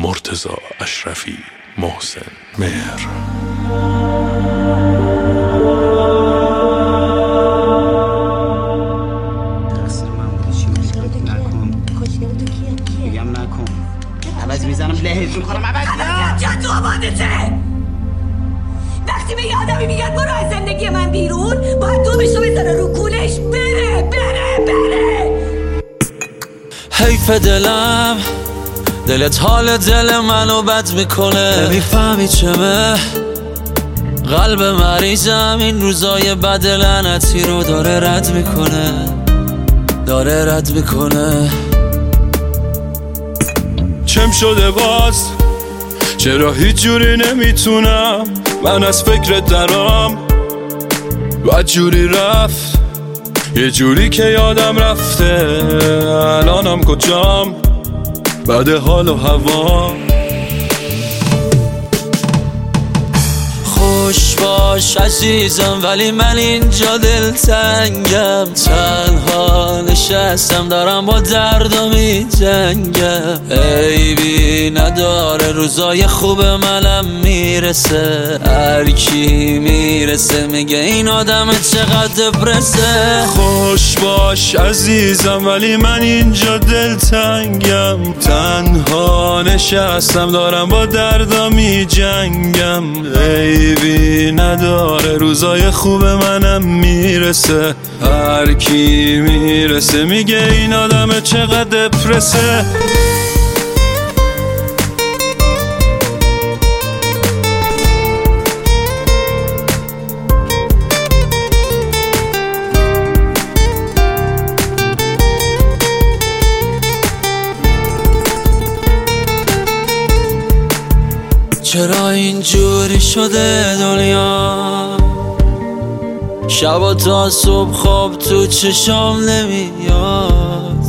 مرتضی اشرفی، محسن مهر. عوض میزنم لهت میکنم عوض جا تو آبادته. وقتی به آدمی میگن برو از زندگی من بیرون، باید دومشو بزنه رو کولش بره. حیف دلم، دلت حال دل منو بد میکنه. نمیفهمی چمه قلب مریضم این روزای بد لعنتی رو داره رد میکنه. چم شده باز؟ چرا هیچ جوری نمیتونم من از فکرت درام؟ بد جوری رفت، یه جوری که یادم رفته الانم کجام، بعد حال و هوا. خوش باش عزیزم ولی من اینجا دلتنگم، تنها نشستم دارم با دردم میجنگم. عیبی نداره روزای خوب منم میرسه، هر کی میرسه میگه این آدم چقدر دپرسه. خوش باش عزیزم ولی من اینجا دلتنگم، تنها نشستم دارم با دردم میجنگم. عیبی نداره روزای خوب منم میرسه، هر کی میرسه میگه این آدم چقدر دپرسه. چرا اینجوری شده دنیا؟ شب تا صبح خواب تو چشام نمیاد،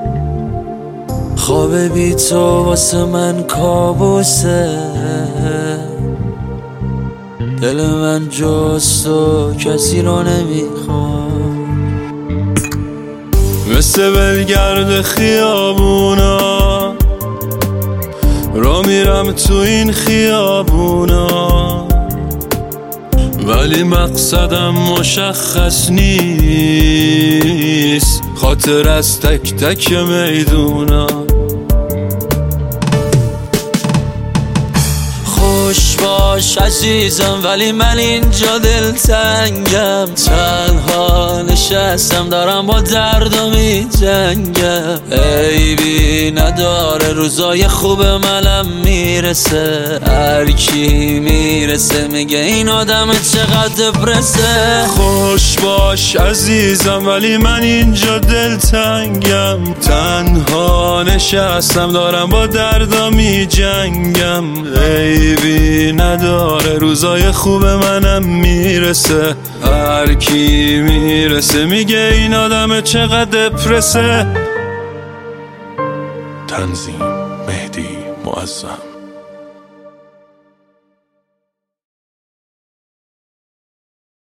خواب بی تو واسه من کابوسه. دل من جز تو کسی رو نمیخواد، مثل ولگرد خیابونا را میرم تو این خیابونا، ولی مقصدم مشخص نیست، خاطر از تک تک میدونا. خوش باش عزیزم ولی من اینجا دلتنگم، تنها نشستم دارم با دردم میجنگم. عیبی نداره روزای خوب منم میرسه، هر کی میرسه میگه این آدم چقدر دپرسه. خوش باش عزیزم ولی من اینجا دلتنگم، تنها نشستم دارم با دردم میجنگم. عیبی نداره روزای خوب منم میرسه، هر کی میرسه میگه این آدم چقدر دپرسه. تنظیم مهدی معظم.